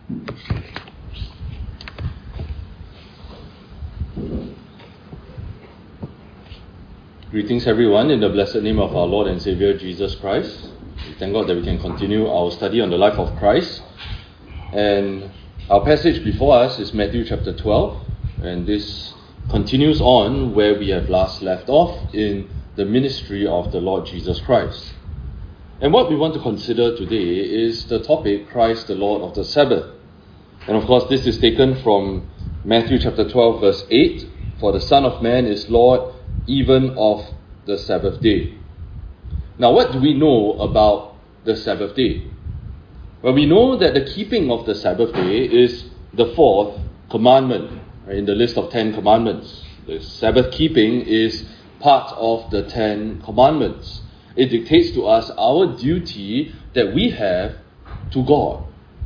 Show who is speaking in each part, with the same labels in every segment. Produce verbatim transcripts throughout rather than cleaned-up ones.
Speaker 1: Greetings everyone in the blessed name of our Lord and Saviour Jesus Christ. We thank God that we can continue our study on the life of Christ. And our passage before us is Matthew chapter twelve, and this continues on where we have last left off in the ministry of the Lord Jesus Christ. And what we want to consider today is the topic, Christ the Lord of the Sabbath. And of course this is taken from Matthew chapter twelve verse eight, for the Son of Man is Lord even of the Sabbath day. Now, what do we know about the Sabbath day? Well, we know that the keeping of the Sabbath day is the fourth commandment right, in the list of ten commandments. The Sabbath keeping is part of the ten commandments. It dictates to us our duty that we have to God.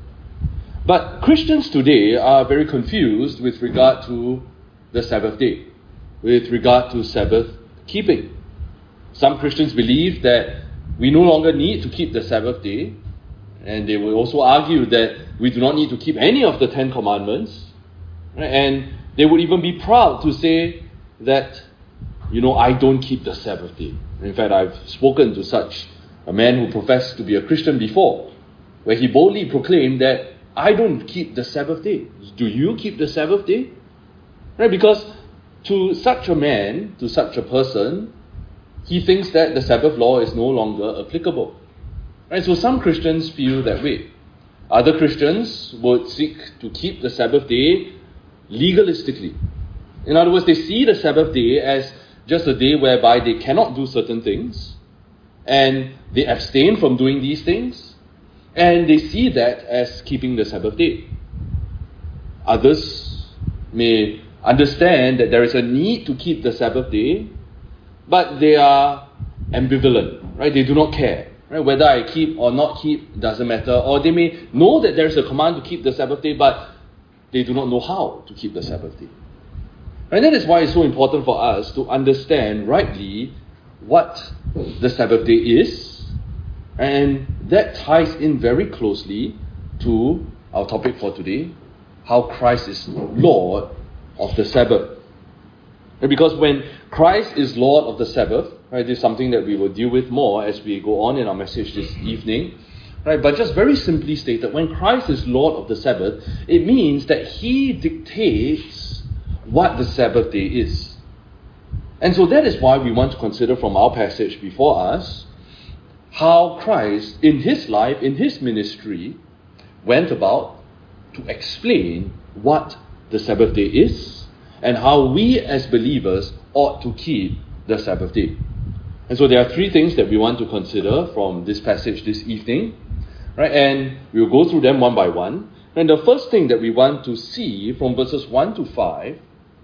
Speaker 1: But Christians today are very confused with regard to the Sabbath day, with regard to Sabbath keeping. Some Christians believe that we no longer need to keep the Sabbath day, and they will also argue that we do not need to keep any of the Ten Commandments, right? And they would even be proud to say that, you know, I don't keep the Sabbath day. In fact, I've spoken to such a man who professed to be a Christian before, where he boldly proclaimed that I don't keep the Sabbath day. Do you keep the Sabbath day? Right? Because to such a man, to such a person, he thinks that the Sabbath law is no longer applicable. Right? So some Christians feel that way. Other Christians would seek to keep the Sabbath day legalistically. In other words, they see the Sabbath day as just a day whereby they cannot do certain things, and they abstain from doing these things, and they see that as keeping the Sabbath day. Others may understand that there is a need to keep the Sabbath day, but they are ambivalent, right? They do not care, right? Whether I keep or not keep doesn't matter. Or they may know that there is a command to keep the Sabbath day, but they do not know how to keep the Sabbath day. And that is why it's so important for us to understand rightly what the Sabbath day is, and that ties in very closely to our topic for today, how Christ is Lord of the Sabbath. And because when Christ is Lord of the Sabbath, right, this is something that we will deal with more as we go on in our message this evening. Right, but just very simply stated, when Christ is Lord of the Sabbath, it means that He dictates what the Sabbath day is. And so that is why we want to consider from our passage before us how Christ, in His life, in His ministry, went about to explain what the Sabbath day is, and how we as believers ought to keep the Sabbath day. And so there are three things that we want to consider from this passage this evening, right? And we'll go through them one by one. And the first thing that we want to see from verses one to five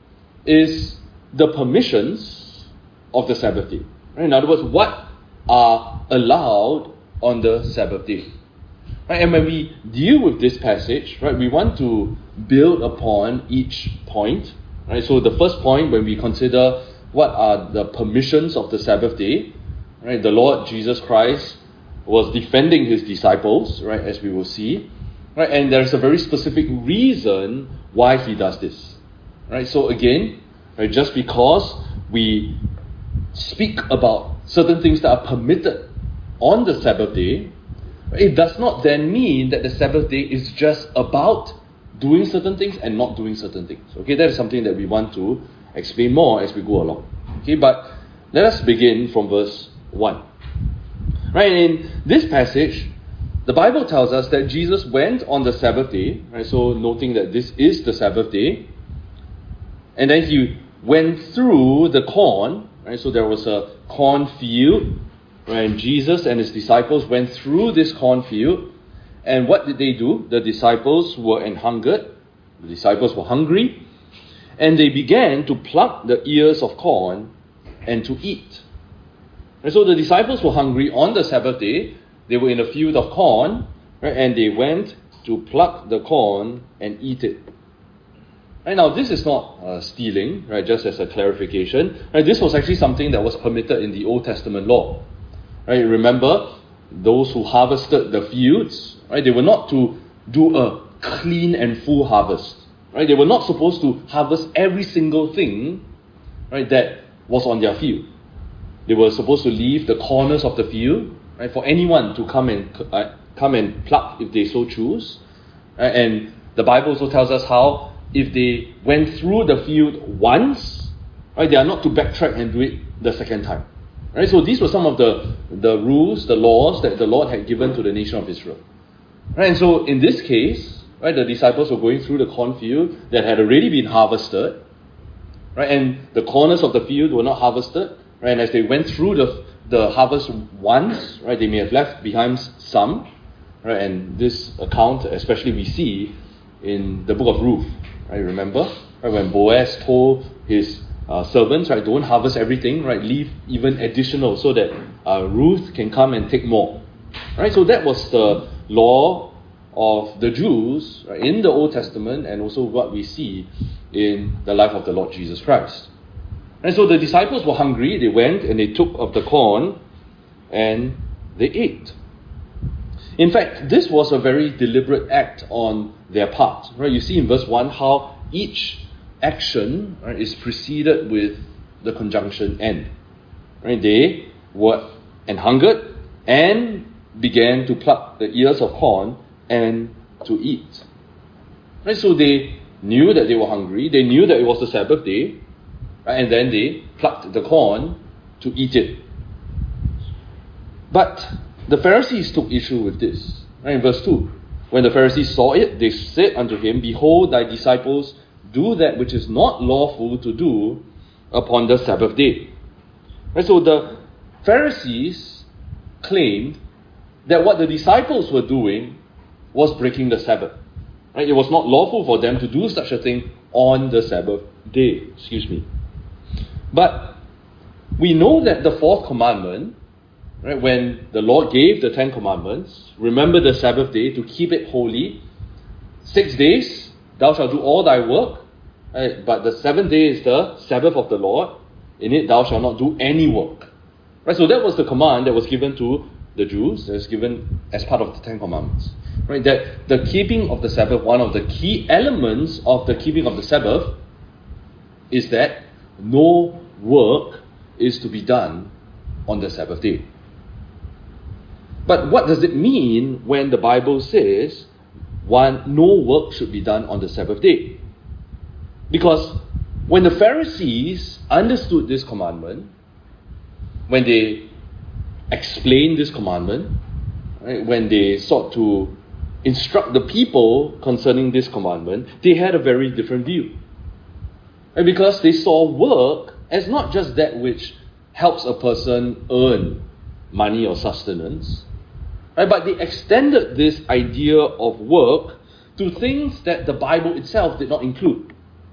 Speaker 1: is the permissions of the Sabbath day. Right? In other words, what are allowed on the Sabbath day. Right? And when we deal with this passage, right, we want to build upon each point. Right? So the first point, when we consider what are the permissions of the Sabbath day, right, the Lord Jesus Christ was defending His disciples, right, as we will see. Right? And there's a very specific reason why He does this. Right? So again, right, just because we speak about certain things that are permitted on the Sabbath day, it does not then mean that the Sabbath day is just about doing certain things and not doing certain things. Okay, that is something that we want to explain more as we go along. Okay, but let us begin from verse one. Right, in this passage, the Bible tells us that Jesus went on the Sabbath day, right, so noting that this is the Sabbath day, and then He went through the corn, right, so there was a cornfield, right, and Jesus and His disciples went through this cornfield. And what did they do? The disciples were anhungered. The disciples were hungry. And they began to pluck the ears of corn and to eat. And so the disciples were hungry on the Sabbath day. They were in a field of corn, right, and they went to pluck the corn and eat it. Right, now, this is not uh, stealing, right, just as a clarification. Right, this was actually something that was permitted in the Old Testament law. Right, remember, those who harvested the fields, right, they were not to do a clean and full harvest. Right? They were not supposed to harvest every single thing, right, that was on their field. They were supposed to leave the corners of the field, right, for anyone to come and uh, come and pluck if they so choose. Right? And the Bible also tells us how if they went through the field once, right, they are not to backtrack and do it the second time. Right? So these were some of the, the rules, the laws that the Lord had given to the nation of Israel. Right? And so in this case, right, the disciples were going through the cornfield that had already been harvested, right, and the corners of the field were not harvested, right, and as they went through the the harvest once, right, they may have left behind some, right, and this account especially we see in the book of Ruth, right, remember, right, when Boaz told his uh, servants, right, don't harvest everything, right, leave even additional so that uh, Ruth can come and take more, right, so that was the law of the Jews, right, in the Old Testament, and also what we see in the life of the Lord Jesus Christ. And so the disciples were hungry. They went and they took of the corn and they ate. In fact, this was a very deliberate act on their part. Right? You see in verse one how each action, right, is preceded with the conjunction and. Right? They were and hungered and began to pluck the ears of corn and to eat. Right? So they knew that they were hungry. They knew that it was the Sabbath day. Right? And then they plucked the corn to eat it. But the Pharisees took issue with this. Right? In verse two, when the Pharisees saw it, they said unto him, Behold, thy disciples do that which is not lawful to do upon the Sabbath day. Right? So the Pharisees claimed that what the disciples were doing was breaking the Sabbath. Right? It was not lawful for them to do such a thing on the Sabbath day. Excuse me. But we know that the fourth commandment, right, when the Lord gave the Ten Commandments, remember the Sabbath day to keep it holy. Six days thou shalt do all thy work, right, but the seventh day is the Sabbath of the Lord. In it thou shalt not do any work. Right, so that was the command that was given to the Jews. It was given as part of the Ten Commandments. Right, that the keeping of the Sabbath, one of the key elements of the keeping of the Sabbath is that no work is to be done on the Sabbath day. But what does it mean when the Bible says one no work should be done on the Sabbath day? Because when the Pharisees understood this commandment, when they explained this commandment, right, when they sought to instruct the people concerning this commandment, they had a very different view. And because they saw work as not just that which helps a person earn money or sustenance, right, but they extended this idea of work to things that the Bible itself did not include.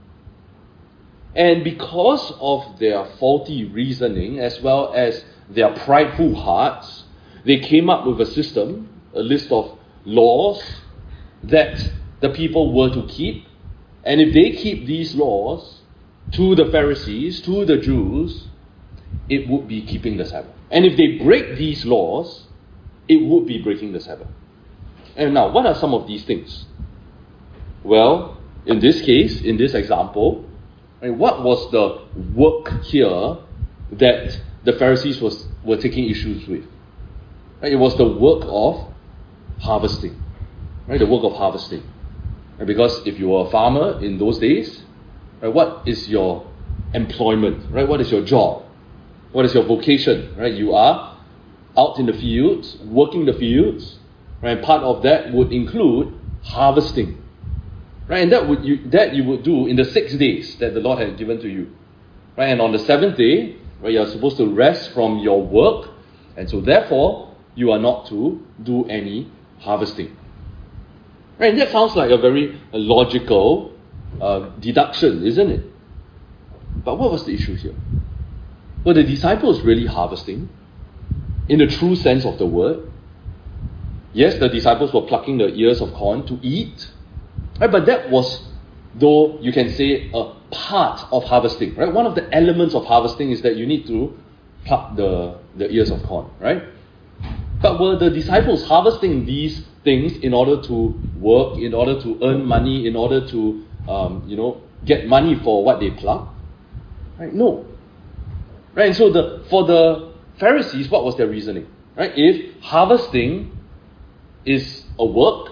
Speaker 1: And because of their faulty reasoning as well as their prideful hearts, they came up with a system, a list of laws that the people were to keep. And if they keep these laws to the Pharisees, to the Jews, it would be keeping the Sabbath. And if they break these laws, it would be breaking the Sabbath. And now, what are some of these things? Well, in this case, in this example, right, what was the work here that the Pharisees was, were taking issues with? Right, it was the work of harvesting. Right, the work of harvesting. Right, because if you were a farmer in those days, right, what is your employment? Right, what is your job? What is your vocation? Right, you are out in the fields, working the fields, right, and part of that would include harvesting. Right, and that would you that you would do in the six days that the Lord had given to you. Right, and on the seventh day, right, you are supposed to rest from your work, and so therefore you are not to do any harvesting. Right, and that sounds like a very logical uh, deduction, isn't it? But what was the issue here? Were the disciples really harvesting in the true sense of the word? Yes, the disciples were plucking the ears of corn to eat. Right, but that was, though you can say, a part of harvesting. Right? One of the elements of harvesting is that you need to pluck the, the ears of corn. Right? But were the disciples harvesting these things in order to work, in order to earn money, in order to, um, you know, get money for what they pluck? Right? No. Right? And so the for the Pharisees, what was their reasoning? Right? If harvesting is a work,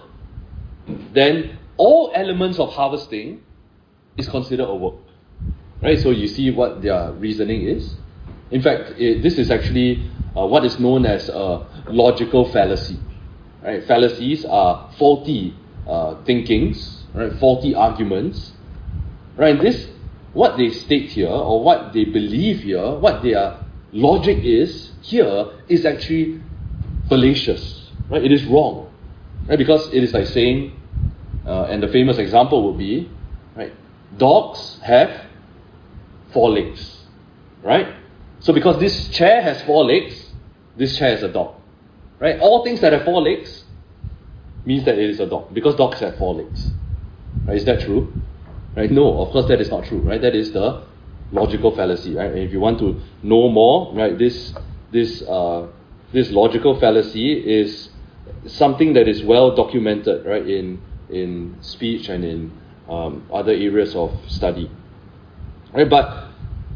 Speaker 1: then all elements of harvesting is considered a work. Right? So you see what their reasoning is. In fact, it, this is actually uh, what is known as a logical fallacy. Right? Fallacies are faulty uh, thinkings, right? Faulty arguments. Right? And this, what they state here, or what they believe here, what their logic is here, is actually fallacious. Right? It is wrong. Right? Because it is like saying, uh, and the famous example would be, right? Dogs have four legs. Right? So because this chair has four legs, this chair is a dog. Right? All things that have four legs means that it is a dog, because dogs have four legs. Right? Is that true? Right? No, of course that is not true. Right? That is the logical fallacy. Right? And if you want to know more, right, this this uh, this logical fallacy is something that is well documented, right, in in speech and in um, other areas of study. Right? But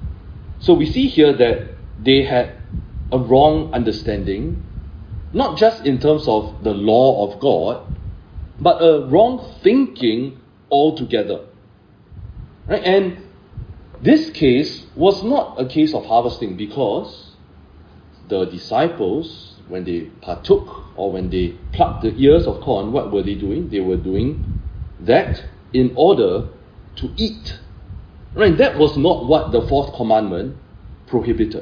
Speaker 1: so we see here that they had a wrong understanding, not just in terms of the law of God, but a wrong thinking altogether. Right? And this case was not a case of harvesting, because the disciples, when they partook or when they plucked the ears of corn, what were they doing? They were doing that in order to eat. Right? That was not what the fourth commandment prohibited.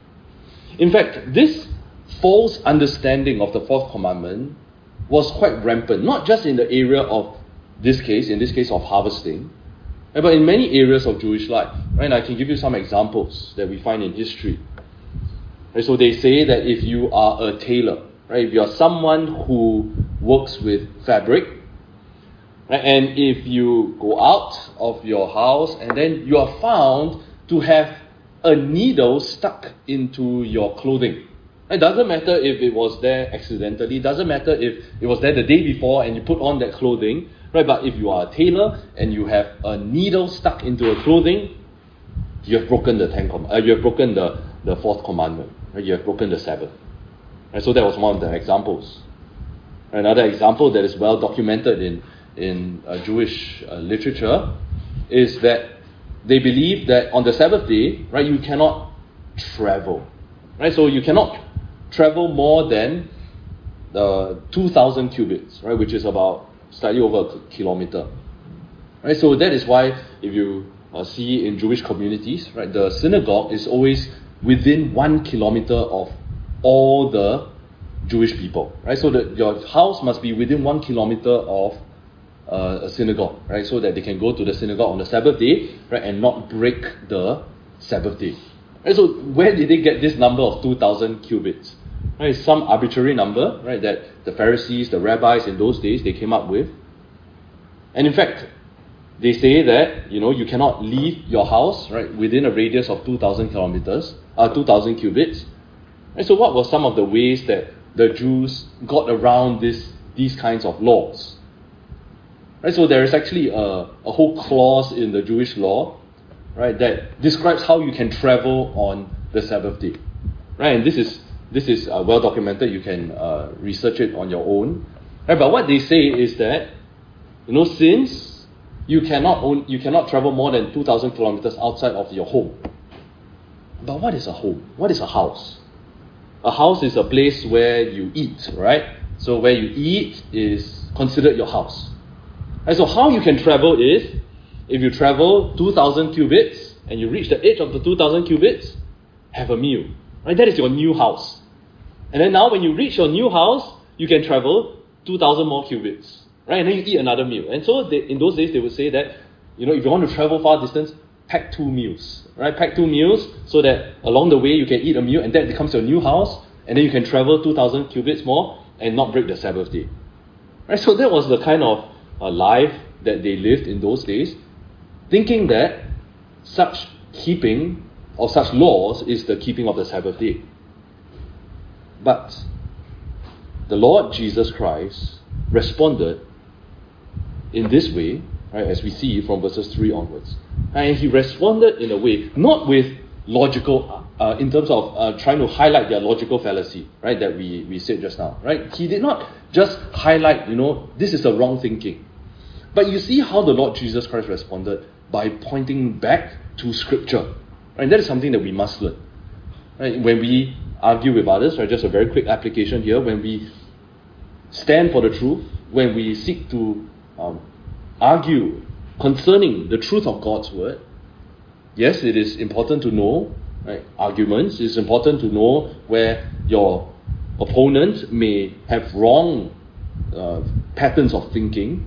Speaker 1: In fact, this false understanding of the fourth commandment was quite rampant, not just in the area of this case, in this case of harvesting, but in many areas of Jewish life. Right? And I can give you some examples that we find in history. Right? So they say that if you are a tailor, right, if you are someone who works with fabric, right, and if you go out of your house and then you are found to have a needle stuck into your clothing. It doesn't matter if it was there accidentally, doesn't matter if it was there the day before and you put on that clothing, right? But if you are a tailor and you have a needle stuck into a clothing, you have broken the ten com- uh, you have broken the, the fourth commandment. Right? You have broken the Sabbath. Right? So that was one of the examples. Another example that is well documented in in uh, Jewish uh, literature is that they believe that on the Sabbath day, right, you cannot travel. Right? So you cannot travel more than uh, two thousand cubits, right, which is about slightly over a kilometer. Right? So that is why if you uh, see in Jewish communities, right, the synagogue is always within one kilometer of all the Jewish people. Right? So that your house must be within one kilometer of Uh, a synagogue, right, so that they can go to the synagogue on the Sabbath day, right, and not break the Sabbath day. Right, so where did they get this number of two thousand cubits? Right, some arbitrary number, right, that the Pharisees, the rabbis in those days, they came up with. And in fact, they say that, you know, you cannot leave your house, right, within a radius of two thousand kilometers, uh, two thousand cubits. Right, so what were some of the ways that the Jews got around this these kinds of laws? Right, so there is actually a, a whole clause in the Jewish law, right, that describes how you can travel on the Sabbath day. Right, and this is this is uh, well documented. You can uh, research it on your own. Right, but what they say is that, you know, since you cannot own, you cannot travel more than two thousand kilometers outside of your home. But what is a home? What is a house? A house is a place where you eat, right? So where you eat is considered your house. And so how you can travel is, if you travel two thousand cubits and you reach the edge of the two thousand cubits, have a meal. Right? That is your new house. And then now when you reach your new house, you can travel two thousand more cubits. Right? And then you eat another meal. And so they, in those days they would say that, you know, if you want to travel far distance, pack two meals. Right? Pack two meals so that along the way you can eat a meal and that becomes your new house. And then you can travel two thousand cubits more and not break the Sabbath day. Right? So that was the kind of a life that they lived in those days, thinking that such keeping of such laws is the keeping of the Sabbath day. But the Lord Jesus Christ responded in this way, right, as we see from verses three onwards. And he responded in a way, not with logical, uh, in terms of uh, trying to highlight their logical fallacy, right, that we, we said just now, right? He did not just highlight, you know, this is a wrong thinking. But you see how the Lord Jesus Christ responded by pointing back to Scripture. Right? That is something that we must learn. Right? When we argue with others, right, just a very quick application here, when we stand for the truth, when we seek to um, argue concerning the truth of God's word, yes, it is important to know, right, arguments. It's important to know where your opponent may have wrong uh, patterns of thinking,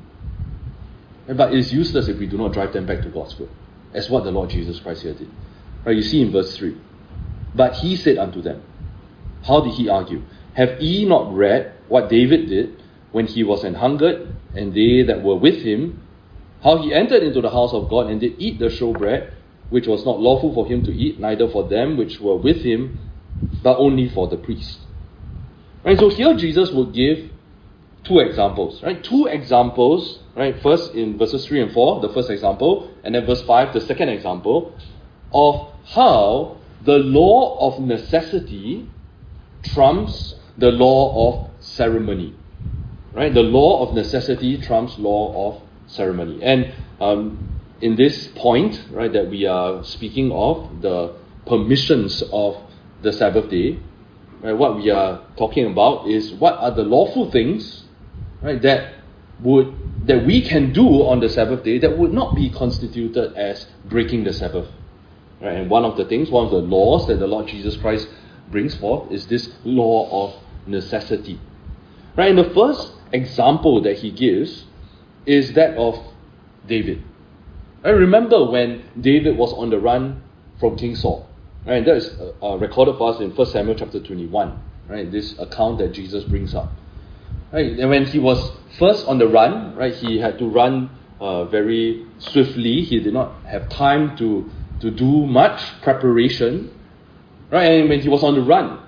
Speaker 1: but it is useless if we do not drive them back to God's word, as what the Lord Jesus Christ here did. Right, you see in verse three, but he said unto them, how did he argue? Have ye not read what David did when he was an hungered, and they that were with him, how he entered into the house of God and did eat the showbread, which was not lawful for him to eat, neither for them which were with him, but only for the priest. Right, so here Jesus will give two examples, right? Two examples, right? First in verses three and four, the first example, and then verse five, the second example, of how the law of necessity trumps the law of ceremony. Right? The law of necessity trumps law of ceremony. And um, in this point, right, that we are speaking of, the permissions of the Sabbath day, right, what we are talking about is what are the lawful things, right, that would that we can do on the Sabbath day that would not be constituted as breaking the Sabbath. Right? And one of the things, one of the laws that the Lord Jesus Christ brings forth is this law of necessity. Right? And the first example that he gives is that of David. I remember when David was on the run from King Saul. Right? And that is uh, recorded for us in First Samuel chapter twenty-one. Right? This account that Jesus brings up. Right? And when he was first on the run, right, he had to run uh, very swiftly. He did not have time to, to do much preparation. Right? And when he was on the run,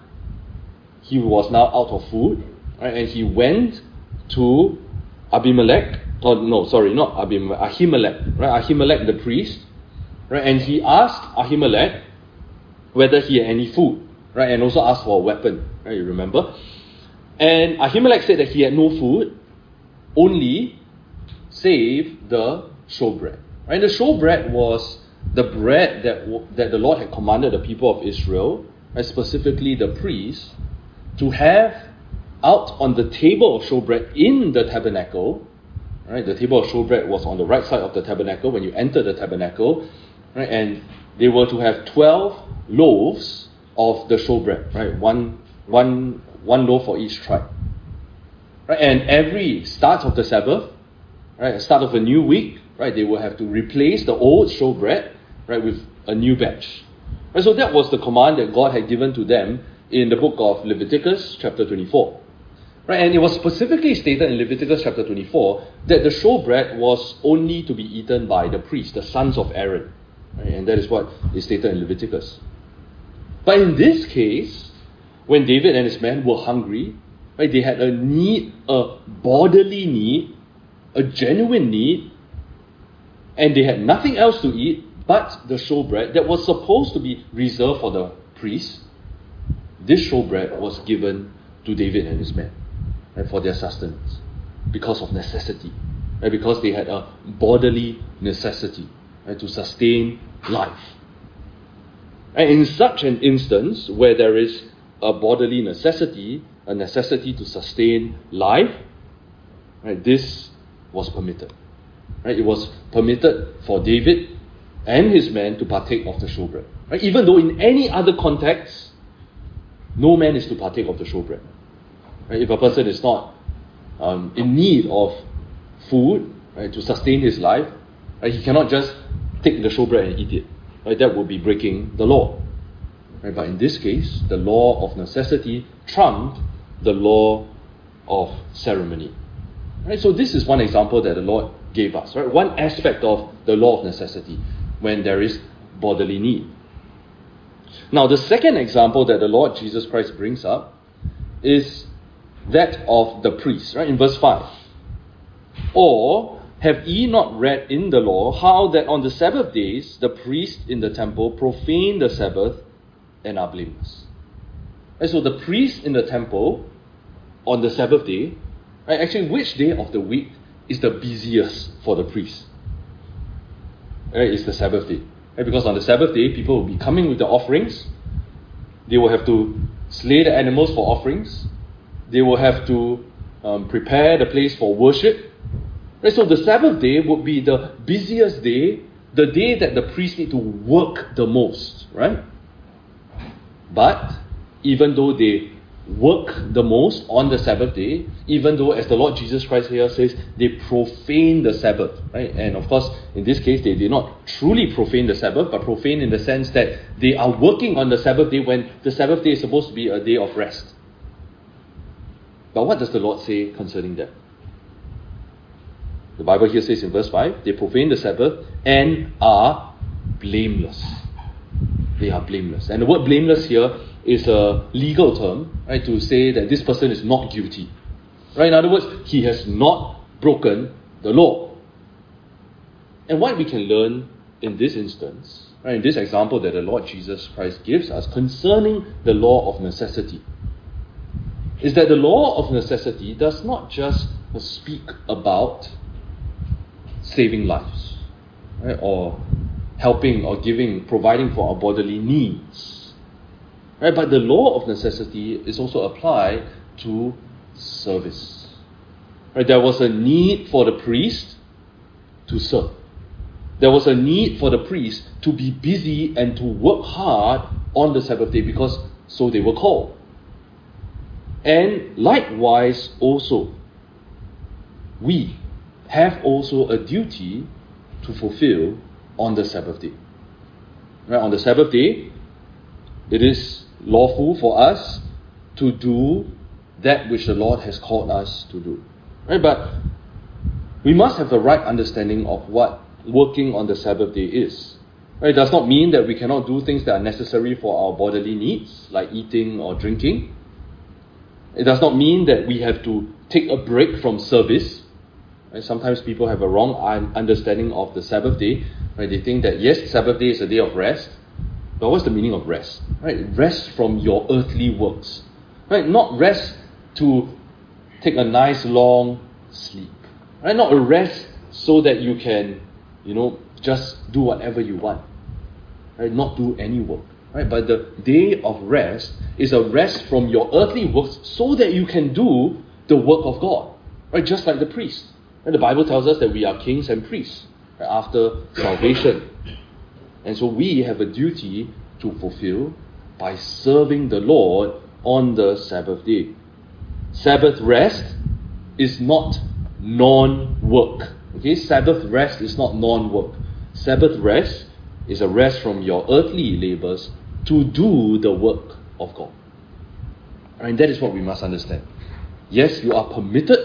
Speaker 1: he was now out of food. Right? And he went to Abimelech. Oh no, sorry, not Abimelech. Ahimelech. Right? Ahimelech the priest. Right? And he asked Ahimelech whether he had any food. Right? And also asked for a weapon. Right? You remember? And Ahimelech said that he had no food, only save the showbread. Right? The showbread was the bread that that the Lord had commanded the people of Israel, right, specifically the priests, to have out on the table of showbread in the tabernacle. Right? The table of showbread was on the right side of the tabernacle when you enter the tabernacle, right? And they were to have twelve loaves of the showbread, right? One, one, one loaf for each tribe. Right? And every start of the Sabbath, right, start of a new week, right, they will have to replace the old showbread, right, with a new batch. Right? So that was the command that God had given to them in the book of Leviticus, chapter twenty-four. Right? And it was specifically stated in Leviticus chapter twenty-four that the showbread was only to be eaten by the priests, the sons of Aaron. Right? And that is what is stated in Leviticus. But in this case, when David and his men were hungry, right, they had a need, a bodily need, a genuine need, and they had nothing else to eat but the showbread that was supposed to be reserved for the priests. This showbread was given to David and his men, right, for their sustenance, because of necessity, right, because they had a bodily necessity, right, to sustain life. And in such an instance, where there is a bodily necessity, a necessity to sustain life, right, this was permitted. Right, it was permitted for David and his men to partake of the showbread. Right, even though in any other context, no man is to partake of the showbread. Right, if a person is not um, in need of food, right, to sustain his life, right, he cannot just take the showbread and eat it. Right, that would be breaking the law. Right, but in this case, the law of necessity trumped the law of ceremony. Right, so this is one example that the Lord gave us. Right, one aspect of the law of necessity when there is bodily need. Now, the second example that the Lord Jesus Christ brings up is that of the priest. Right, in verse five, Or have ye not read in the law how that on the Sabbath days the priests in the temple profane the Sabbath and are blameless? And so the priests in the temple on the Sabbath day, right, actually which day of the week is the busiest for the priests? Right, it's the Sabbath day. Right, because on the Sabbath day, people will be coming with the offerings. They will have to slay the animals for offerings. They will have to um, prepare the place for worship. Right, so the Sabbath day would be the busiest day, the day that the priests need to work the most, right? But even though they work the most on the Sabbath day, even though, as the Lord Jesus Christ here says, they profane the Sabbath, right? And of course, in this case, they did not truly profane the Sabbath, but profane in the sense that they are working on the Sabbath day when the Sabbath day is supposed to be a day of rest. But what does the Lord say concerning that? The Bible here says in verse five, they profane the Sabbath and are blameless. They are blameless. And the word blameless here is a legal term, right, to say that this person is not guilty. Right? In other words, he has not broken the law. And what we can learn in this instance, right, in this example that the Lord Jesus Christ gives us concerning the law of necessity, is that the law of necessity does not just speak about saving lives, right, or helping or giving, providing for our bodily needs. Right, but the law of necessity is also applied to service. Right, there was a need for the priest to serve. There was a need for the priest to be busy and to work hard on the Sabbath day because so they were called. And likewise also, we have also a duty to fulfill on the Sabbath day. Right, on the Sabbath day, it is lawful for us to do that which the Lord has called us to do. Right? But we must have the right understanding of what working on the Sabbath day is. Right? It does not mean that we cannot do things that are necessary for our bodily needs, like eating or drinking. It does not mean that we have to take a break from service. Right? Sometimes people have a wrong understanding of the Sabbath day. Right? They think that yes, Sabbath day is a day of rest. But what's the meaning of rest? Right? Rest from your earthly works. Right? Not rest to take a nice long sleep. Right? Not a rest so that you can, you know, just do whatever you want. Right? Not do any work. Right? But the day of rest is a rest from your earthly works so that you can do the work of God. Right? Just like the priest. And the Bible tells us that we are kings and priests, right, after salvation. And so we have a duty to fulfill by serving the Lord on the Sabbath day. Sabbath rest is not non-work. Okay, Sabbath rest is not non-work. Sabbath rest is a rest from your earthly labors to do the work of God. And that is what we must understand. Yes, you are permitted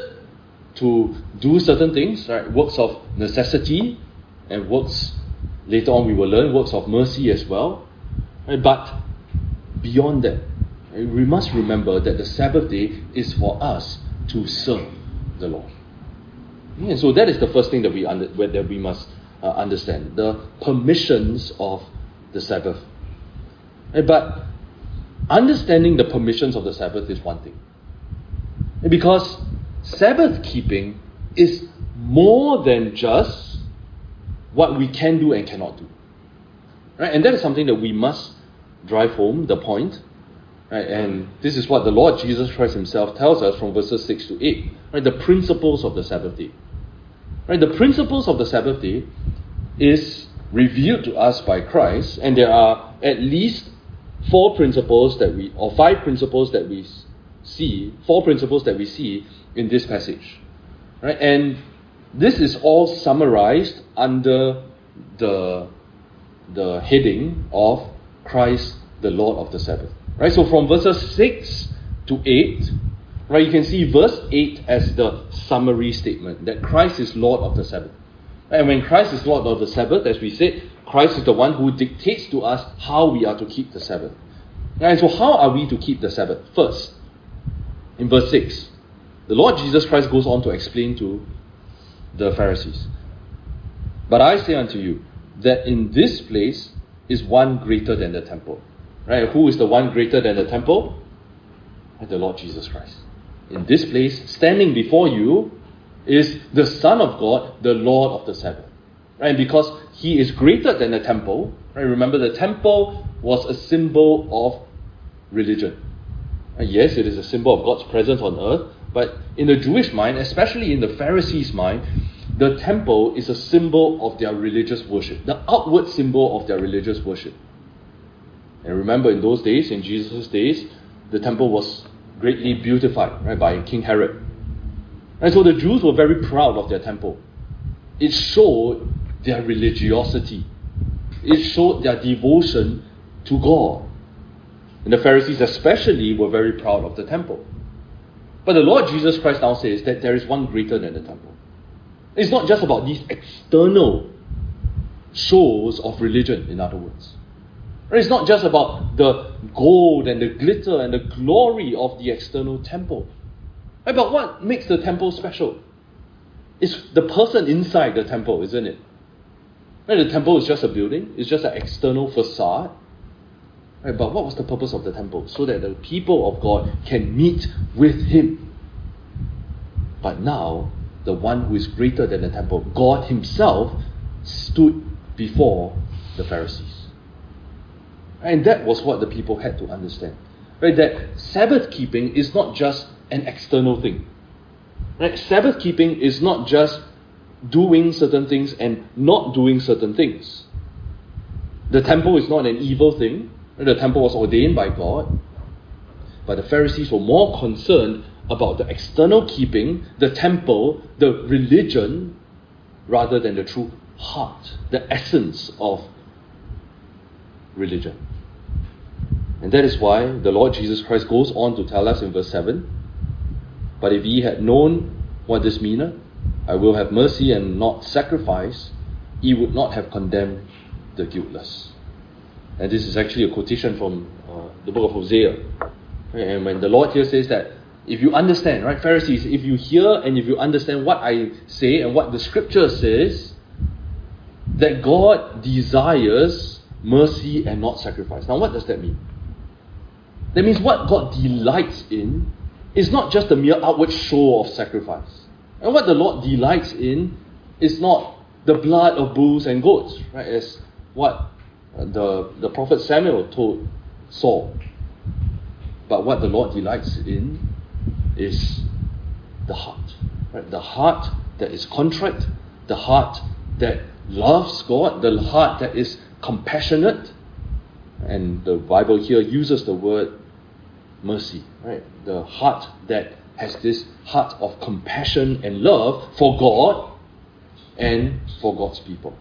Speaker 1: to do certain things, right? Works of necessity and works, later on we will learn, works of mercy as well. Right? But beyond that, right, we must remember that the Sabbath day is for us to serve the Lord. And so that is the first thing that we under, that we must uh, understand, the permissions of the Sabbath. Right? But understanding the permissions of the Sabbath is one thing. Because Sabbath keeping is more than just what we can do and cannot do. Right? And that is something that we must drive home, the point. Right? And this is what the Lord Jesus Christ himself tells us from verses six to eight. Right? The principles of the Sabbath day. Right? The principles of the Sabbath day is revealed to us by Christ, and there are at least four principles that we, or five principles that we see, four principles that we see in this passage. Right? And this is all summarized under the, the heading of Christ, the Lord of the Sabbath. Right? So from verses six to eight, right, you can see verse eight as the summary statement, that Christ is Lord of the Sabbath. And when Christ is Lord of the Sabbath, as we said, Christ is the one who dictates to us how we are to keep the Sabbath. And so how are we to keep the Sabbath? First, in verse six, the Lord Jesus Christ goes on to explain to the Pharisees. But I say unto you, that in this place is one greater than the temple. Right? Who is the one greater than the temple? The Lord Jesus Christ. In this place, standing before you, is the Son of God, the Lord of the Sabbath. Right? And because he is greater than the temple, right? Remember, the temple was a symbol of religion. And yes, it is a symbol of God's presence on earth, but in the Jewish mind, especially in the Pharisees' mind, the temple is a symbol of their religious worship, the outward symbol of their religious worship. And remember, in those days, in Jesus' days, the temple was greatly beautified, right, by King Herod. And so the Jews were very proud of their temple. It showed their religiosity. It showed their devotion to God. And the Pharisees especially were very proud of the temple. But the Lord Jesus Christ now says that there is one greater than the temple. It's not just about these external shows of religion, in other words. It's not just about the gold and the glitter and the glory of the external temple. But what makes the temple special? It's the person inside the temple, isn't it? The temple is just a building. It's just an external facade. But what was the purpose of the temple? So that the people of God can meet with Him. But now, the one who is greater than the temple, God Himself, stood before the Pharisees. And that was what the people had to understand. Right? That Sabbath keeping is not just an external thing. Right? Sabbath keeping is not just doing certain things and not doing certain things. The temple is not an evil thing. The temple was ordained by God. But the Pharisees were more concerned about the external keeping, the temple, the religion, rather than the true heart, the essence of religion. And that is why the Lord Jesus Christ goes on to tell us in verse seven, but if ye had known what this meaneth, I will have mercy and not sacrifice, ye would not have condemned the guiltless. And this is actually a quotation from uh, the book of Hosea. And when the Lord here says that, if you understand, right, Pharisees, if you hear and if you understand what I say and what the scripture says, that God desires mercy and not sacrifice. Now, what does that mean? That means what God delights in is not just the mere outward show of sacrifice. And what the Lord delights in is not the blood of bulls and goats, right? As what the, the prophet Samuel told Saul. But what the Lord delights in is the heart. Right? The heart that is contrite, the heart that loves God, the heart that is compassionate. And the Bible here uses the word mercy, right? The heart that has this heart of compassion and love for God and for God's people.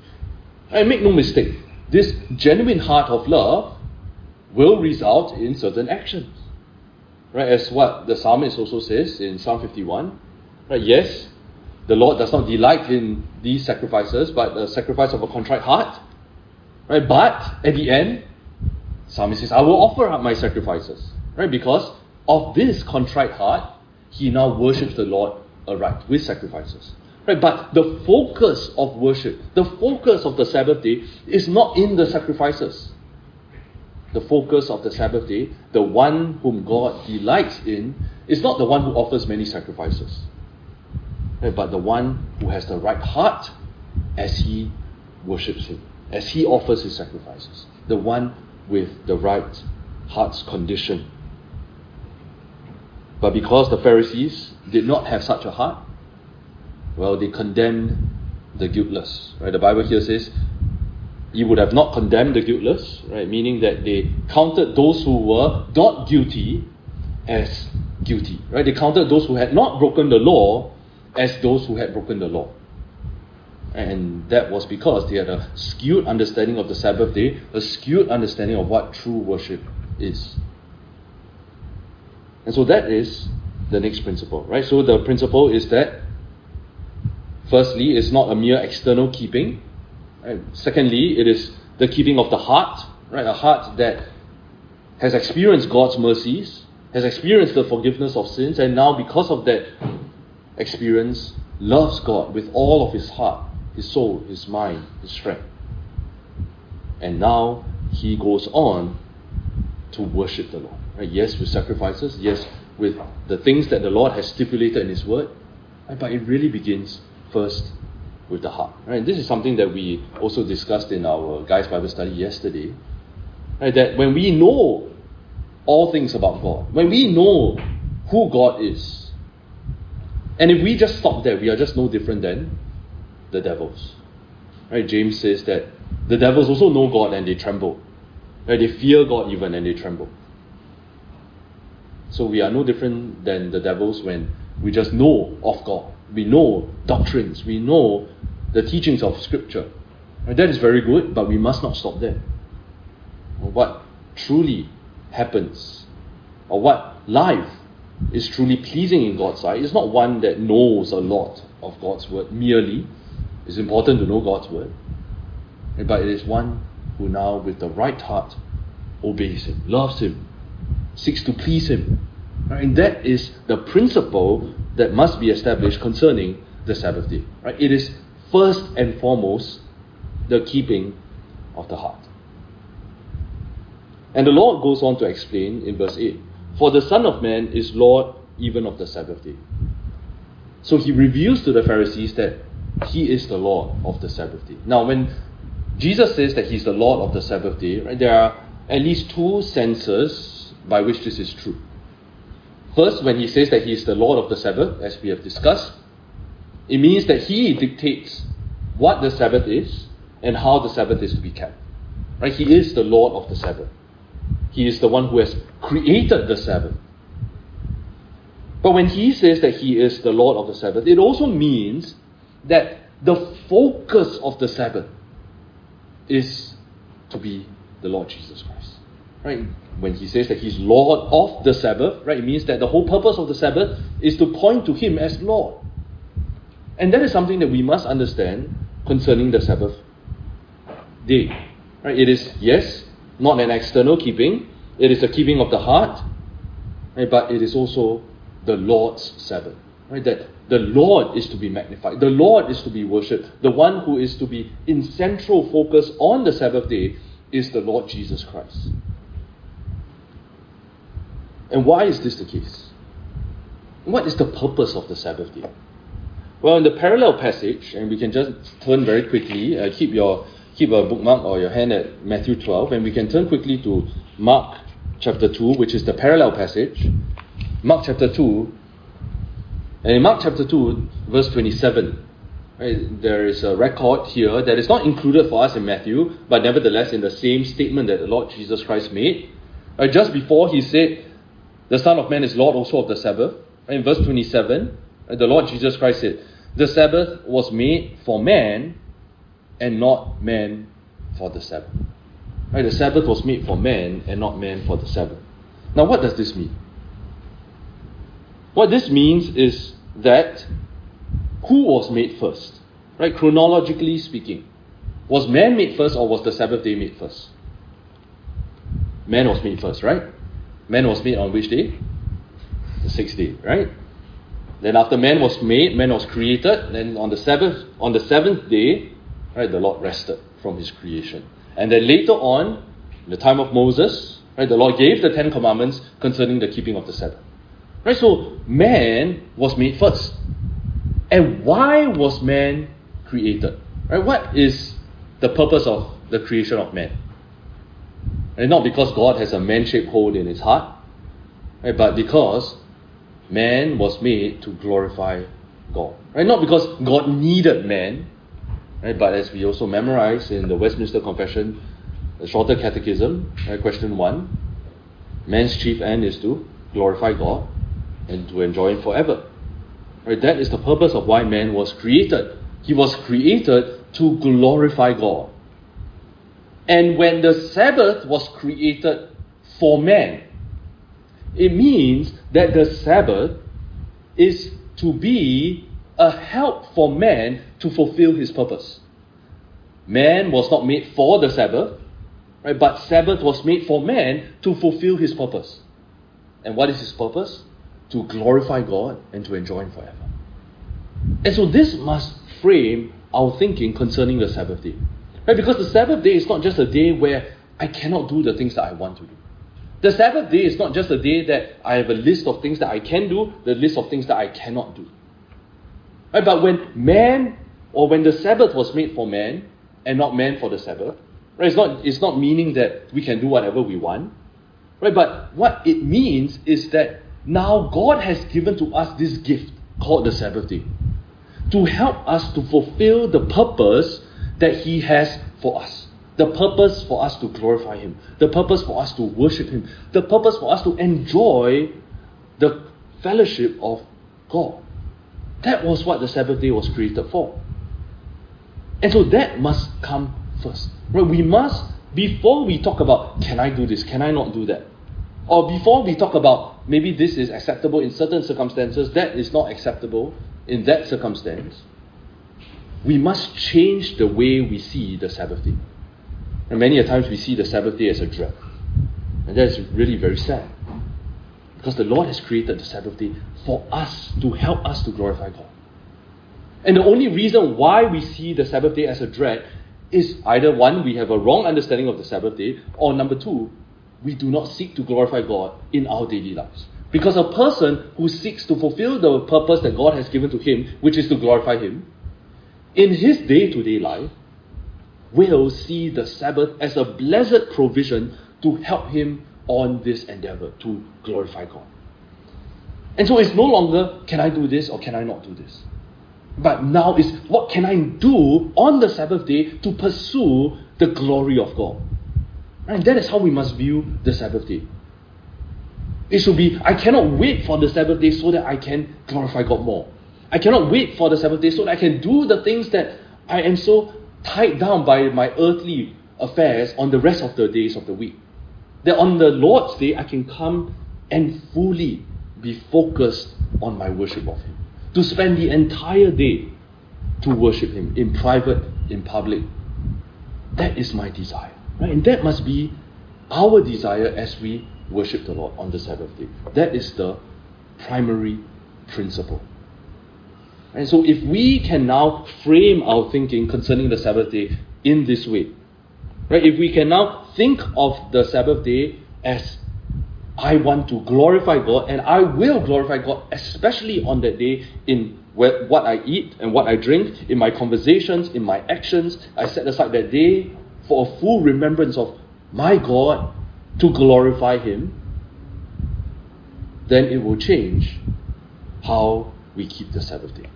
Speaker 1: And make no mistake, this genuine heart of love will result in certain actions. Right? As what the psalmist also says in Psalm fifty-one. Right? Yes, the Lord does not delight in these sacrifices, but the sacrifice of a contrite heart. Right? But at the end, psalmist says, I will offer up my sacrifices. Right? Because of this contrite heart, he now worships the Lord aright with sacrifices. Right? But the focus of worship, the focus of the Sabbath day is not in the sacrifices. The focus of the Sabbath day, the one whom God delights in, is not the one who offers many sacrifices, right? But the one who has the right heart as he worships Him, as he offers his sacrifices. The one with the right heart's condition. But because the Pharisees did not have such a heart, well, they condemned the guiltless. Right? The Bible here says, "Ye would have not condemned the guiltless," right? Meaning that they counted those who were not guilty as guilty. Right? They counted those who had not broken the law as those who had broken the law. And that was because they had a skewed understanding of the Sabbath day, a skewed understanding of what true worship is. And so that is the next principle, right? So the principle is that, firstly, it's not a mere external keeping. Right? Secondly, it is the keeping of the heart, right? A heart that has experienced God's mercies, has experienced the forgiveness of sins, and now because of that experience, loves God with all of his heart, his soul, his mind, his strength. And now he goes on to worship the Lord. Right? Yes, with sacrifices. Yes, with the things that the Lord has stipulated in his word. Right? But it really begins first with the heart. Right? This is something that we also discussed in our Guys Bible study yesterday. Right? That when we know all things about God, when we know who God is, and if we just stop there, we are just no different than the devils. Right? James says that the devils also know God and they tremble. Right? They fear God even and they tremble. So we are no different than the devils when we just know of God. We know doctrines. We know the teachings of Scripture. Right? That is very good, but we must not stop there. What truly happens, or what life is truly pleasing in God's sight, is not one that knows a lot of God's word merely. It's important to know God's word. But it is one who now, with the right heart, obeys him, loves him, seeks to please him. Right? And that is the principle that must be established concerning the Sabbath day. Right? It is first and foremost the keeping of the heart. And the Lord goes on to explain in verse eight, "For the Son of Man is Lord even of the Sabbath day." So he reveals to the Pharisees that he is the Lord of the Sabbath day. Now, when Jesus says that he's the Lord of the Sabbath day, right, there are at least two senses by which this is true. First, when he says that he is the Lord of the Sabbath, as we have discussed, it means that he dictates what the Sabbath is and how the Sabbath is to be kept. Right? He is the Lord of the Sabbath. He is the one who has created the Sabbath. But when he says that he is the Lord of the Sabbath, it also means that the focus of the Sabbath is to be the Lord Jesus Christ. Right? When he says that he's Lord of the Sabbath, right, it means that the whole purpose of the Sabbath is to point to him as Lord. And that is something that we must understand concerning the Sabbath day. Right? It is, yes, not an external keeping. It is a keeping of the heart, right, but it is also the Lord's Sabbath. Right? That the Lord is to be magnified. The Lord is to be worshipped. The one who is to be in central focus on the Sabbath day is the Lord Jesus Christ. And why is this the case? What is the purpose of the Sabbath day? Well, in the parallel passage, and we can just turn very quickly, uh, keep your keep a bookmark or your hand at Matthew twelve, and we can turn quickly to Mark chapter two, which is the parallel passage. Mark chapter two, and in Mark chapter two, verse twenty-seven, right, there is a record here that is not included for us in Matthew, but nevertheless in the same statement that the Lord Jesus Christ made. Right, just before he said, "The Son of Man is Lord also of the Sabbath," right, in verse twenty-seven, right, the Lord Jesus Christ said, "The Sabbath was made for man, and not man for the Sabbath." Right, the Sabbath was made for man, and not man for the Sabbath. Now, what does this mean? What this means is that who was made first? Right, chronologically speaking, was man made first, or was the Sabbath day made first? Man was made first, right? Man was made on which day? The sixth day, right? Then after man was made, man was created. Then on the Sabbath, on the seventh day, right, the Lord rested from his creation. And then later on, in the time of Moses, right, the Lord gave the Ten Commandments concerning the keeping of the Sabbath. Right, so man was made first. And why was man created? Right, what is the purpose of the creation of man? And not because God has a man-shaped hole in his heart, right, but because man was made to glorify God. Right? Not because God needed man, right, but as we also memorize in the Westminster Confession, the Shorter Catechism, right, question one, man's chief end is to glorify God and to enjoy him forever. Right? That is the purpose of why man was created. He was created to glorify God. And when the Sabbath was created for man, it means that the Sabbath is to be a help for man to fulfill his purpose. Man was not made for the Sabbath, right? But Sabbath was made for man to fulfill his purpose. And what is his purpose? To glorify God and to enjoy him forever. And so this must frame our thinking concerning the Sabbath day. Right? Because the Sabbath day is not just a day where I cannot do the things that I want to do. The Sabbath day is not just a day that I have a list of things that I can do, the list of things that I cannot do. Right? But when man, or when the Sabbath was made for man, and not man for the Sabbath, right? It's not, it's not meaning that we can do whatever we want. Right? But what it means is that now God has given to us this gift called the Sabbath day to help us to fulfill the purpose that He has for us. The purpose for us to glorify Him. The purpose for us to worship Him. The purpose for us to enjoy the fellowship of God. That was what the Sabbath day was created for. And so that must come first. Right? We must, before we talk about, can I do this, can I not do that? Or before we talk about, maybe this is acceptable in certain circumstances, that is not acceptable in that circumstance, we must change the way we see the Sabbath day. And many a times we see the Sabbath day as a dread. And that is really very sad. Because the Lord has created the Sabbath day for us, to help us to glorify God. And the only reason why we see the Sabbath day as a dread is either one, we have a wrong understanding of the Sabbath day, or number two, we do not seek to glorify God in our daily lives. Because a person who seeks to fulfill the purpose that God has given to him, which is to glorify Him, in his day-to-day life, will see the Sabbath as a blessed provision to help him on this endeavor to glorify God. And so it's no longer, can I do this or can I not do this? But now is, what can I do on the Sabbath day to pursue the glory of God? And that is how we must view the Sabbath day. It should be, I cannot wait for the Sabbath day so that I can glorify God more. I cannot wait for the Sabbath day so that I can do the things that I am so tied down by my earthly affairs on the rest of the days of the week. That on the Lord's day, I can come and fully be focused on my worship of Him. To spend the entire day to worship Him in private, in public. That is my desire. Right? And that must be our desire as we worship the Lord on the Sabbath day. That is the primary principle. And so if we can now frame our thinking concerning the Sabbath day in this way, right? If we can now think of the Sabbath day as, I want to glorify God, and I will glorify God, especially on that day in what I eat and what I drink, in my conversations, in my actions. I set aside that day for a full remembrance of my God, to glorify Him. Then it will change how we keep the Sabbath day.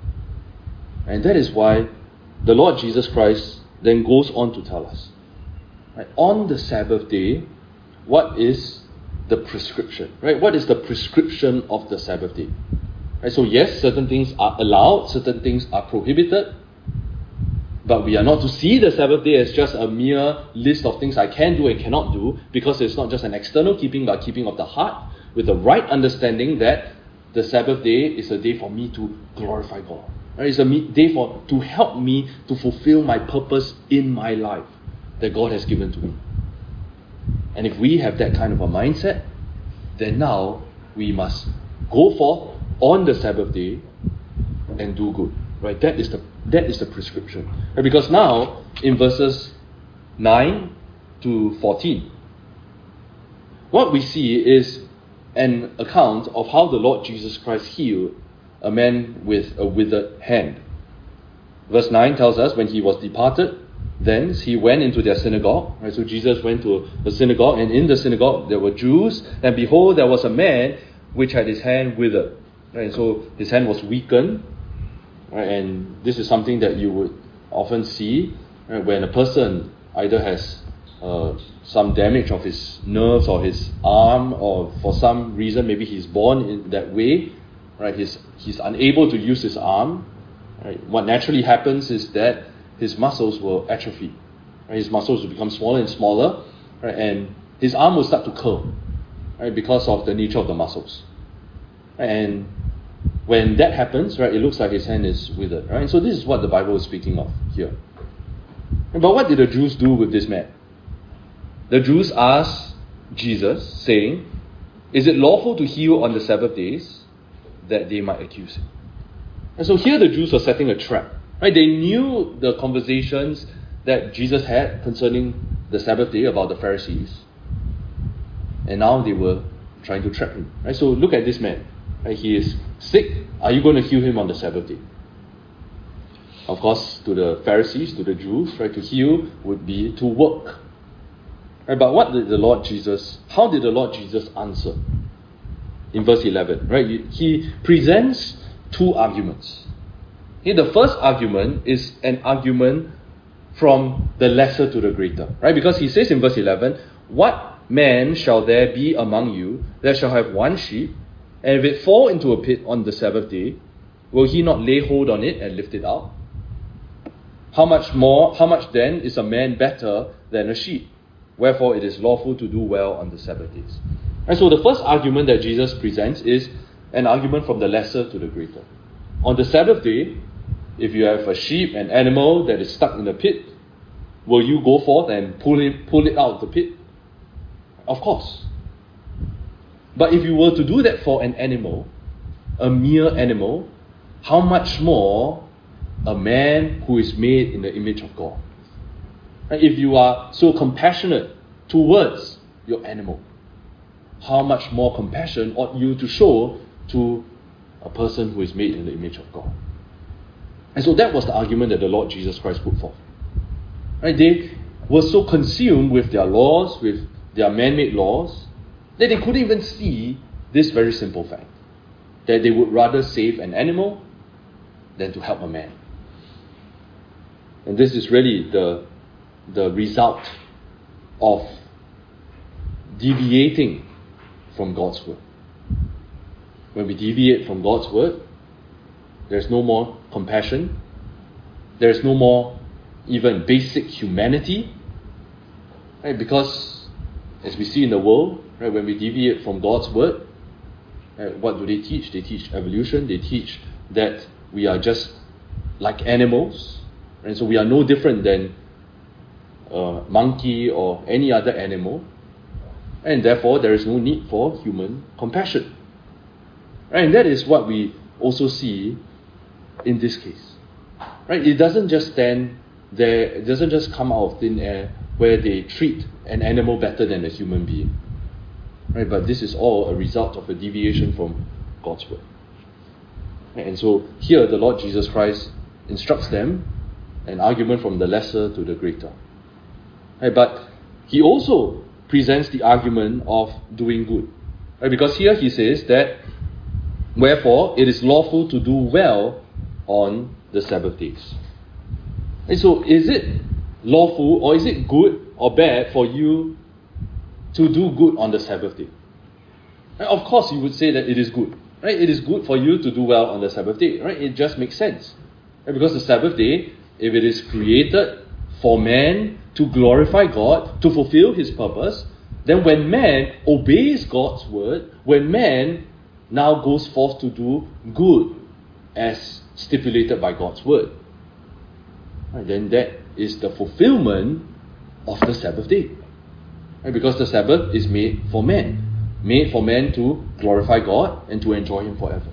Speaker 1: And that is why the Lord Jesus Christ then goes on to tell us, right, on the Sabbath day, what is the prescription, right? What is the prescription of the Sabbath day? Right, so yes, certain things are allowed, certain things are prohibited, but we are not to see the Sabbath day as just a mere list of things I can do and cannot do, because it's not just an external keeping, but keeping of the heart, with the right understanding that the Sabbath day is a day for me to glorify God. Right? It's a day for to help me to fulfill my purpose in my life that God has given to me. And if we have that kind of a mindset, then now we must go forth on the Sabbath day and do good. Right? That is the that is the prescription. Right? Because now in verses nine to fourteen, what we see is an account of how the Lord Jesus Christ healed a man with a withered hand. Verse nine tells us, when he was departed, thence he went into their synagogue. Right? So Jesus went to the synagogue, and in the synagogue there were Jews, and behold, there was a man which had his hand withered. Right? And so his hand was weakened, right? And this is something that you would often see, right, when a person either has uh, some damage of his nerves or his arm, or for some reason maybe he's born in that way. Right, he's he's unable to use his arm. Right? What naturally happens is that his muscles will atrophy. Right? His muscles will become smaller and smaller, right? And his arm will start to curl, right? Because of the nature of the muscles. And when that happens, right, it looks like his hand is withered. Right? And so this is what the Bible is speaking of here. But what did the Jews do with this man? The Jews asked Jesus, saying, "Is it lawful to heal on the Sabbath days?" that they might accuse him. And so here the Jews were setting a trap. Right? They knew the conversations that Jesus had concerning the Sabbath day about the Pharisees. And now they were trying to trap him. Right? So look at this man. Right? He is sick. Are you going to heal him on the Sabbath day? Of course, to the Pharisees, to the Jews, right, to heal would be to work. Right? But what did the Lord Jesus, how did the Lord Jesus answer? In verse eleven, right? He presents two arguments. Here, the first argument is an argument from the lesser to the greater, right? Because he says in verse eleven, "What man shall there be among you that shall have one sheep, and if it fall into a pit on the Sabbath day, will he not lay hold on it and lift it out? How much more, how much then is a man better than a sheep? Wherefore it is lawful to do well on the Sabbath days." And so the first argument that Jesus presents is an argument from the lesser to the greater. On the Sabbath day, if you have a sheep, an animal that is stuck in a pit, will you go forth and pull it, pull it out of the pit? Of course. But if you were to do that for an animal, a mere animal, how much more a man who is made in the image of God? And if you are so compassionate towards your animal, how much more compassion ought you to show to a person who is made in the image of God? And so that was the argument that the Lord Jesus Christ put forth. Right? They were so consumed with their laws, with their man-made laws, that they couldn't even see this very simple fact, that they would rather save an animal than to help a man. And this is really the, the result of deviating from God's word. When we deviate from God's word, there's no more compassion. There's no more even basic humanity. Right? Because as we see in the world, right, when we deviate from God's word, right, what do they teach? They teach evolution. They teach that we are just like animals. And so we are no different than a monkey or any other animal. And therefore, there is no need for human compassion. Right? And that is what we also see in this case. Right? It doesn't just stand there, it doesn't just come out of thin air where they treat an animal better than a human being. Right? But this is all a result of a deviation from God's word. And so here the Lord Jesus Christ instructs them an argument from the lesser to the greater. Right? But he also presents the argument of doing good. Right? Because here he says that, wherefore it is lawful to do well on the Sabbath days. And so is it lawful or is it good or bad for you to do good on the Sabbath day? And of course you would say that it is good. Right? It is good for you to do well on the Sabbath day. Right? It just makes sense. Right? Because the Sabbath day, if it is created for man to glorify God, to fulfill his purpose, then when man obeys God's word, when man now goes forth to do good as stipulated by God's word, right, then that is the fulfillment of the Sabbath day. Right? Because the Sabbath is made for man, made for man to glorify God and to enjoy him forever.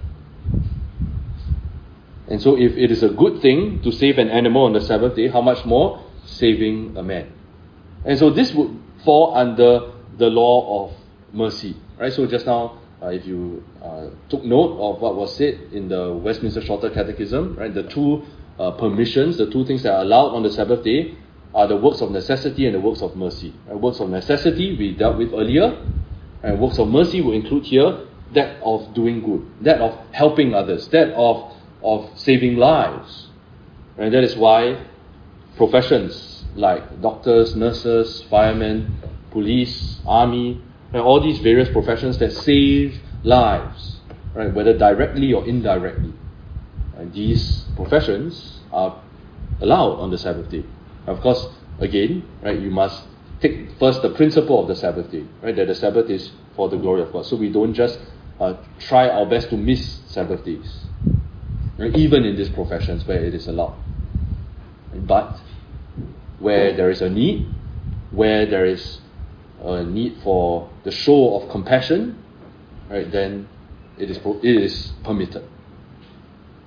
Speaker 1: And so if it is a good thing to save an animal on the Sabbath day, how much more saving a man? And so this would fall under the law of mercy. Right? So just now, uh, if you uh, took note of what was said in the Westminster Shorter Catechism, right, the two uh, permissions, the two things that are allowed on the Sabbath day are the works of necessity and the works of mercy. Right? Works of necessity we dealt with earlier, and works of mercy will include here that of doing good, that of helping others, that of of saving lives. And that is why professions like doctors, nurses, firemen, police, army, and all these various professions that save lives, right, whether directly or indirectly, and these professions are allowed on the Sabbath day. Of course, again, right, you must take first the principle of the Sabbath day, right, that the Sabbath is for the glory of God. So we don't just uh, try our best to miss Sabbath days, right, even in these professions where it is allowed. But where there is a need, where there is a need for the show of compassion, right, then it is it is permitted.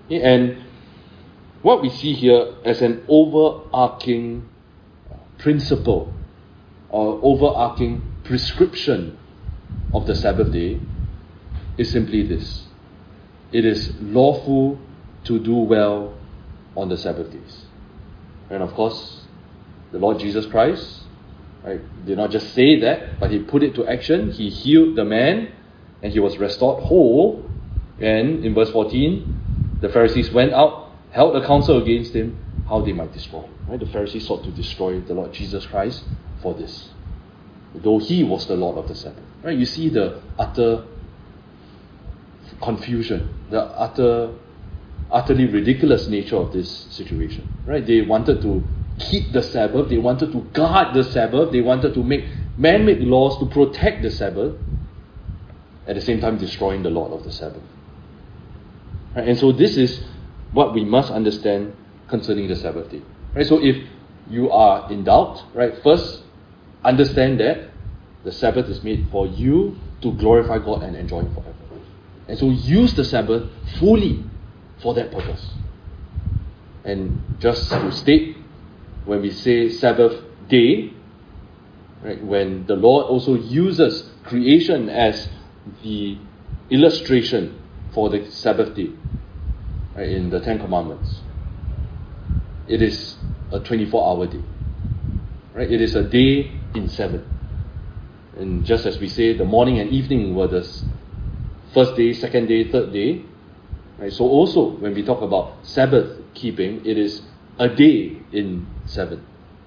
Speaker 1: And what we see here as an overarching principle or overarching prescription of the Sabbath day is simply this. It is lawful to do well on the Sabbath days. And of course, the Lord Jesus Christ, right, did not just say that, but he put it to action. He healed the man and he was restored whole. And in verse fourteen, the Pharisees went out, held a council against him, how they might destroy him. Right? The Pharisees sought to destroy the Lord Jesus Christ for this, though he was the Lord of the Sabbath. Right? You see the utter confusion, the utter, utterly ridiculous nature of this situation. Right? They wanted to keep the Sabbath, they wanted to guard the Sabbath, they wanted to make man-made laws to protect the Sabbath, at the same time destroying the Lord of the Sabbath. Right? And so this is what we must understand concerning the Sabbath day. Right? So if you are in doubt, right, first understand that the Sabbath is made for you to glorify God and enjoy Him forever. And so use the Sabbath fully for that purpose. And just to state, when we say Sabbath day, right, when the Lord also uses creation as the illustration for the Sabbath day, right, in the Ten Commandments, it is a twenty-four hour day. Right? It is a day in seven. And just as we say, the morning and evening were the first day, second day, third day. Right? So also, when we talk about Sabbath keeping, it is a day in seven.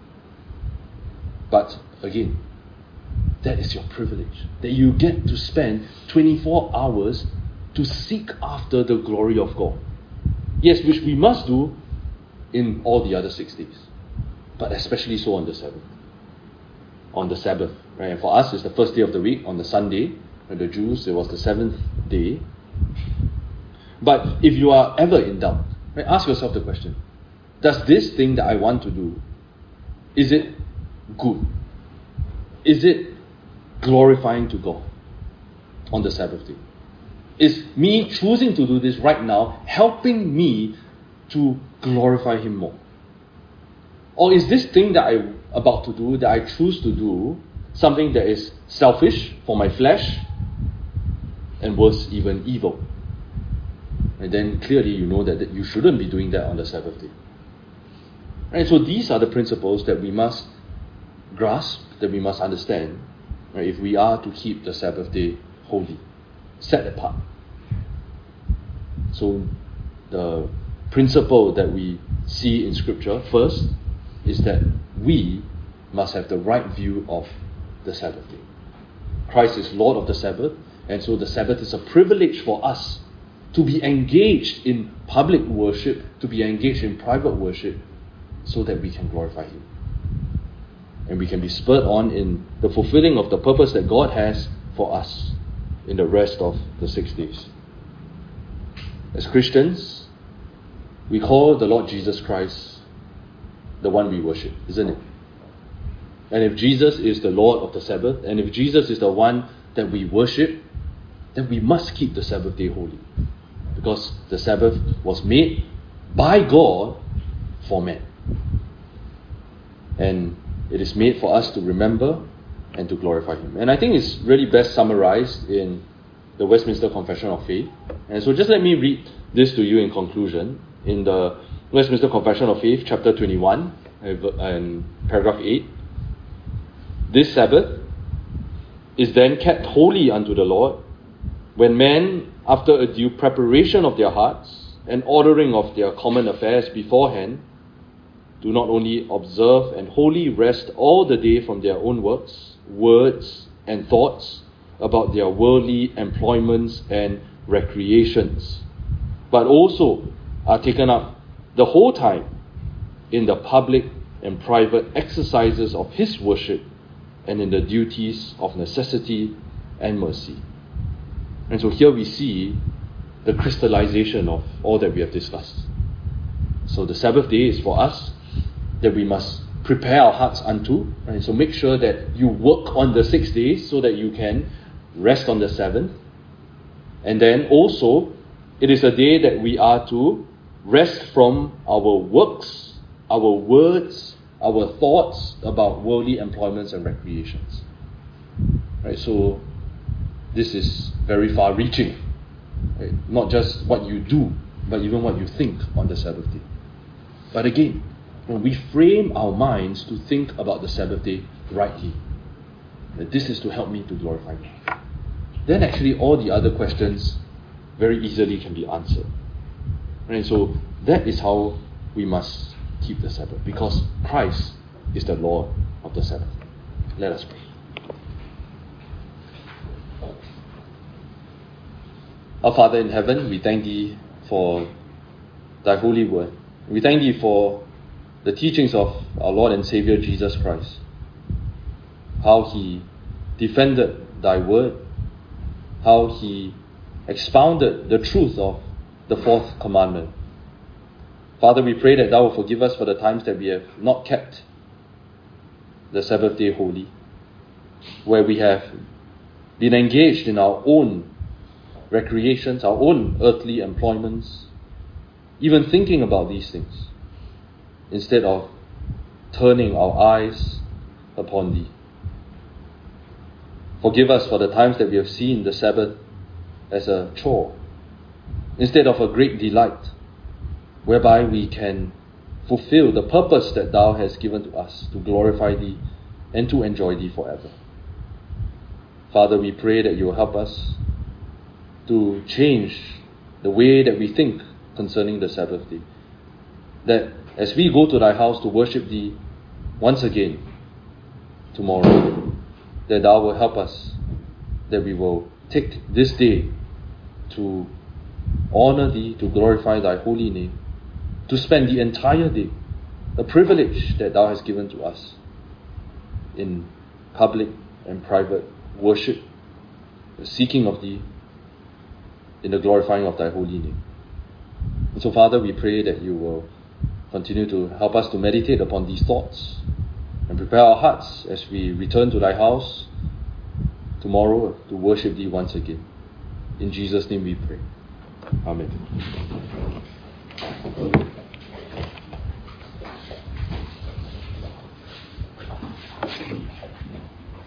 Speaker 1: But again, that is your privilege, that you get to spend twenty-four hours to seek after the glory of God. Yes, which we must do in all the other six days, but especially so on the seventh, on the Sabbath. Right? And for us, it's the first day of the week, on the Sunday. For the Jews, it was the seventh day. But if you are ever in doubt, right, ask yourself the question: does this thing that I want to do, is it good? Is it glorifying to God on the Sabbath day? Is me choosing to do this right now helping me to glorify Him more? Or is this thing that I'm about to do, that I choose to do, something that is selfish for my flesh and worse, even evil? And then clearly you know that, that you shouldn't be doing that on the Sabbath day. Right? So these are the principles that we must grasp, that we must understand, right, if we are to keep the Sabbath day holy, set apart. So the principle that we see in Scripture first is that we must have the right view of the Sabbath day. Christ is Lord of the Sabbath, and so the Sabbath is a privilege for us to be engaged in public worship, to be engaged in private worship, so that we can glorify Him. And we can be spurred on in the fulfilling of the purpose that God has for us in the rest of the six days. As Christians, we call the Lord Jesus Christ the one we worship, isn't it? And if Jesus is the Lord of the Sabbath, and if Jesus is the one that we worship, then we must keep the Sabbath day holy. Because the Sabbath was made by God for man. And it is made for us to remember and to glorify Him. And I think it's really best summarized in the Westminster Confession of Faith. And so just let me read this to you in conclusion. In the Westminster Confession of Faith, chapter twenty-one, and paragraph eight. This Sabbath is then kept holy unto the Lord, when men, after a due preparation of their hearts and ordering of their common affairs beforehand, do not only observe and wholly rest all the day from their own works, words, and thoughts about their worldly employments and recreations, but also are taken up the whole time in the public and private exercises of His worship and in the duties of necessity and mercy. And so here we see the crystallization of all that we have discussed. So the Sabbath day is for us that we must prepare our hearts unto. Right? So make sure that you work on the six days so that you can rest on the seventh. And then also It is a day that we are to rest from our works, our words, our thoughts about worldly employments and recreations. Right? So this is very far-reaching. Right? Not just what you do, but even what you think on the Sabbath day. But again, when we frame our minds to think about the Sabbath day rightly, that this is to help me to glorify God, then actually all the other questions very easily can be answered. And so that is how we must keep the Sabbath, because Christ is the Lord of the Sabbath. Let us pray. Our Father in heaven, we thank Thee for Thy holy word. We thank Thee for the teachings of our Lord and Savior Jesus Christ, how He defended Thy word, how He expounded the truth of the fourth commandment. Father, we pray that Thou will forgive us for the times that we have not kept the Sabbath day holy, where we have been engaged in our own recreations, our own earthly employments, even thinking about these things, instead of turning our eyes upon Thee. Forgive us for the times that we have seen the Sabbath as a chore, instead of a great delight, whereby we can fulfill the purpose that Thou hast given to us, to glorify Thee and to enjoy Thee forever. Father, we pray that You will help us to change the way that we think concerning the Sabbath day. That as we go to Thy house to worship Thee once again tomorrow, that Thou will help us, that we will take this day to honor Thee, to glorify Thy holy name, to spend the entire day, a privilege that Thou hast given to us, in public and private worship, the seeking of Thee, in the glorifying of Thy holy name. And so, Father, we pray that You will continue to help us to meditate upon these thoughts and prepare our hearts as we return to Thy house tomorrow to worship Thee once again. In Jesus' name we pray. Amen.